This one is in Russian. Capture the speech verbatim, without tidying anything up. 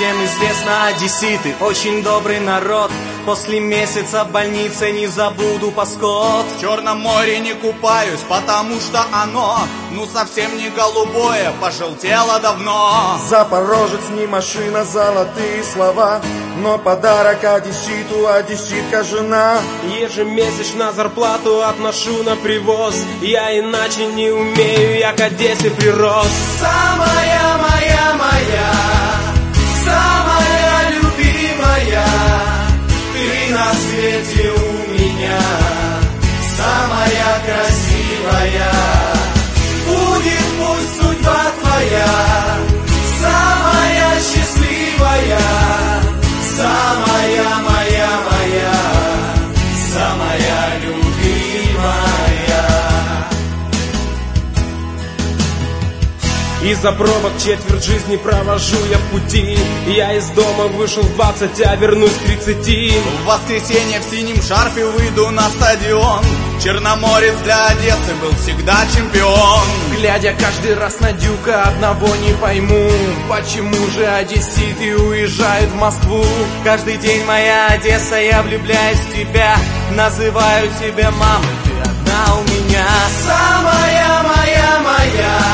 всем известно, одесситы очень добрый народ. После месяца в больнице не забуду Паскот. В Черном море не купаюсь, потому что оно, ну совсем не голубое, пожелтело давно. Запорожец не машина, золотые слова, но подарок одесситу, одесситка жена. Ежемесячно зарплату отношу на привоз, я иначе не умею, я к Одессе прирос. Самая моя, моя, самая любимая, ты на свете у меня, самая красивая. Будет пусть судьба твоя, самая счастливая, самая моя, моя, самая любимая. Из-за пробок четверть жизни провожу я в пути. Я из дома вышел в двадцать, а вернусь к тридцати. В воскресенье в синем шарфе выйду на стадион. Черноморец для Одессы был всегда чемпион. Глядя каждый раз на Дюка, одного не пойму, почему же одесситы уезжают в Москву. Каждый день моя Одесса, я влюбляюсь в тебя, называю тебя мамой, ты одна у меня. Самая моя, моя,